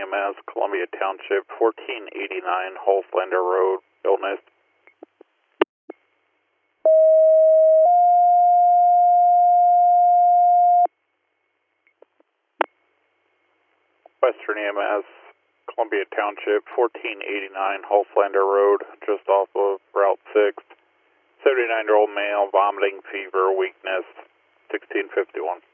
EMS, Columbia Township, 1489 Holflander Road, illness. Western EMS, Columbia Township, 1489 Holflander Road, just off of Route 6. 79-year-old male, vomiting, fever, weakness, 1651.